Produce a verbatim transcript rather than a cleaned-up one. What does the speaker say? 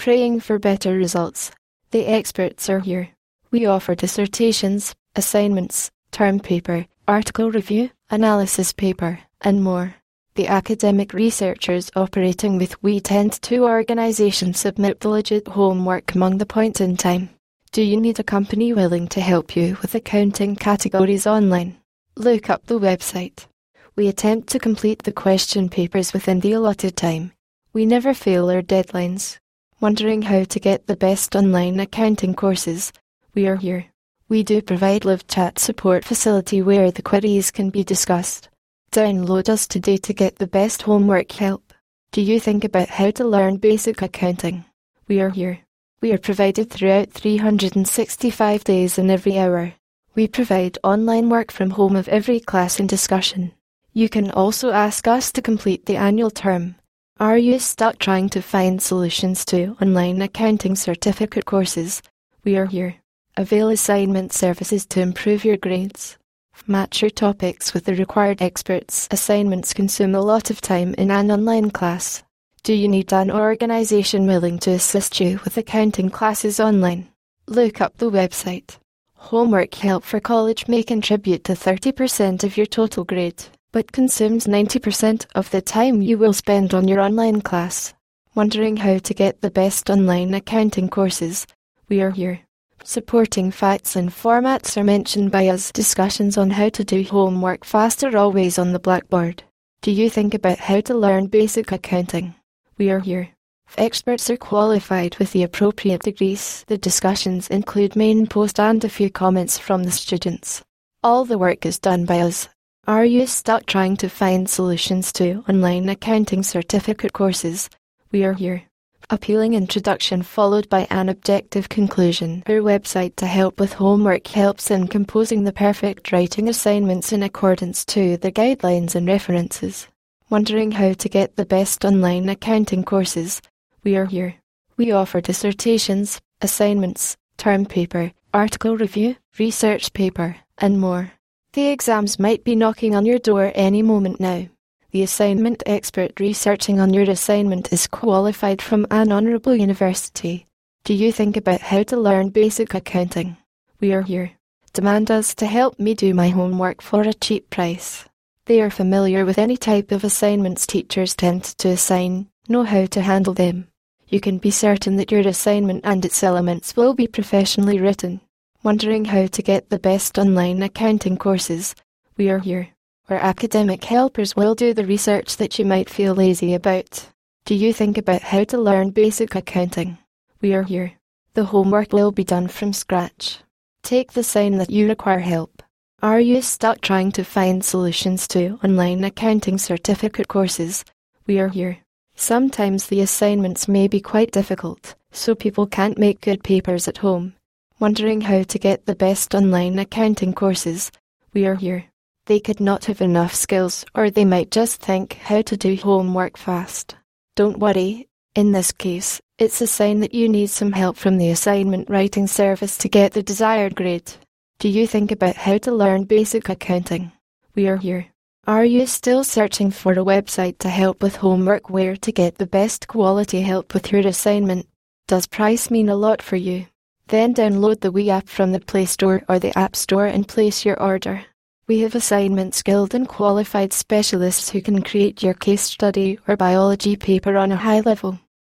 praying for better results. The experts are here. We offer dissertations, assignments, term paper, article review, analysis paper, and more. The academic researchers operating with We Tend to organization submit the legit homework among the point in time. Do you need a company willing to help you with accounting categories online? Look up the website. We attempt to complete the question papers within the allotted time. We never fail our deadlines. Wondering how to get the best online accounting courses? We are here. We do provide live chat support facility where the queries can be discussed. Download us today to get the best homework help. Do you think about how to learn basic accounting? We are here. We are provided throughout three hundred sixty-five days in every hour. We provide online work from home of every class and discussion. You can also ask us to complete the annual term. Are you stuck trying to find solutions to online accounting certificate courses? We are here. Avail assignment services to improve your grades. Match your topics with the required experts. Assignments consume a lot of time in an online class. Do you need an organization willing to assist you with accounting classes online? Look up the website. Homework help for college may contribute to thirty percent of your total grade, but consumes ninety percent of the time you will spend on your online class. Wondering how to get the best online accounting courses? We are here. Supporting facts and formats are mentioned by us. Discussions on how to do homework fast are always on the blackboard. Do you think about how to learn basic accounting? We are here. Experts are qualified with the appropriate degrees. The discussions include main post and a few comments from the students. All the work is done by us. Are you stuck trying to find solutions to online accounting certificate courses? We are here. Appealing introduction followed by an objective conclusion. Our website to help with homework helps in composing the perfect writing assignments in accordance to the guidelines and references. Wondering how to get the best online accounting courses? We are here. We offer dissertations, assignments, term paper, article review, research paper, and more. The exams might be knocking on your door any moment now. The assignment expert researching on your assignment is qualified from an honourable university. Do you think about how to learn basic accounting? We are here. Demand us to help me do my homework for a cheap price. They are familiar with any type of assignments teachers tend to assign, know how to handle them. You can be certain that your assignment and its elements will be professionally written. Wondering how to get the best online accounting courses? We are here. Our academic helpers will do the research that you might feel lazy about. Do you think about how to learn basic accounting? We are here. The homework will be done from scratch. Take the sign that you require help. Are you stuck trying to find solutions to online accounting certificate courses? We are here. Sometimes the assignments may be quite difficult, so people can't make good papers at home. Wondering how to get the best online accounting courses? We are here. They could not have enough skills, or they might just think how to do homework fast. Don't worry. In this case, it's a sign that you need some help from the assignment writing service to get the desired grade. Do you think about how to learn basic accounting? We are here. Are you still searching for a website to help with homework where to get the best quality help with your assignment? Does price mean a lot for you? Then download the We app from the Play Store or the App Store and place your order. We have assignment skilled and qualified specialists who can create your case study or biology paper on a high level.